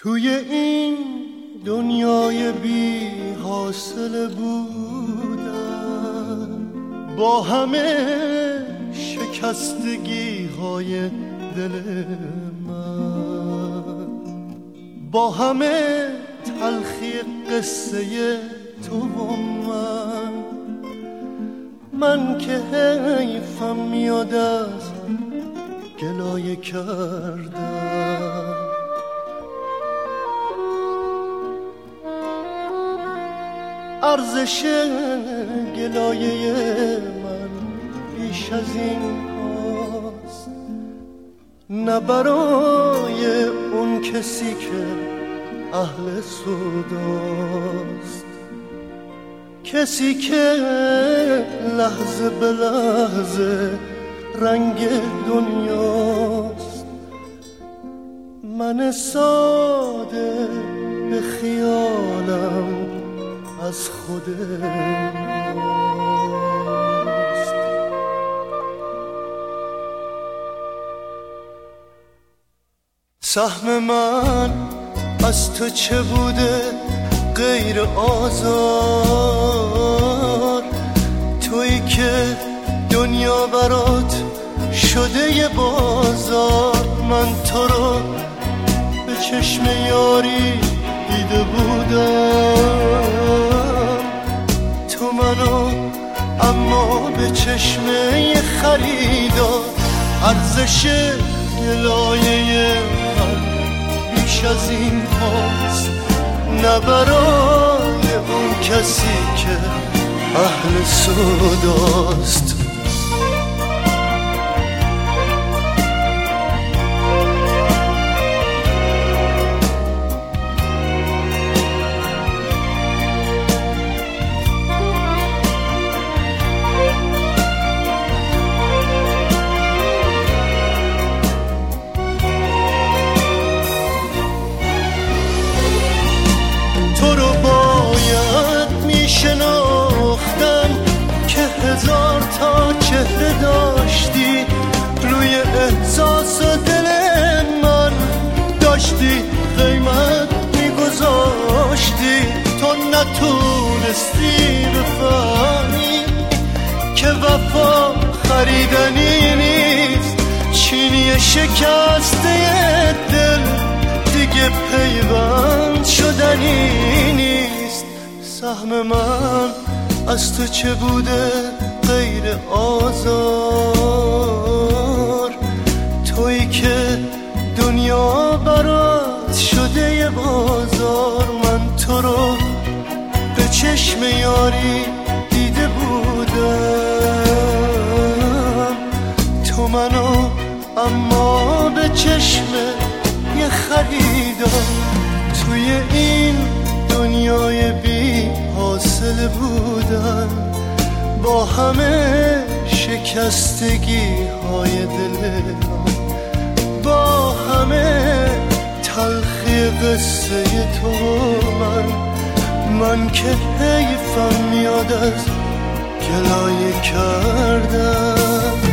توی این دنیای بی حاصل بودم، با همه شکستگی های دل من، با همه تلخی قصه تو و من که حیفم میاد از گلایه کردم. ارزش گلایه من بیش از این هاست، نه برای اون کسی که اهل سوداست، کسی که لحظه به لحظه رنگ دنیاست. من ساده به خیالم از خود ماست. سهم من از تو چه بوده غیر آزار؟ تویی که دنیا برات شده یه بازار. من تو رو به چشم یاری دیده بودم، تو منو اما به چشم یه خریدار. ارزش گلایه من بیش از این هاست، نه برای اون کسی که اهل سوداست. شناختم که هزار تا چهره داشتی، روی احساس دل من داشتی قیمت میگذاشتی. تو نتونستی بفهمی که وفا خریدنی نیست، چینی شکسته دل دیگه پیوند شدنی نیست. سهم من از تو چه بوده غیر آزار؟ تویی که دنیا برات شده یه بازار. من تو رو به چشم یاری دیده بودم، تو منو اما به چشم یه خریدار. توی این دنیای بی حاصل بودن، با همه شکستگی های دلم، با همه تلخی قصه تو من که حیفم میاد از گلایه کردم.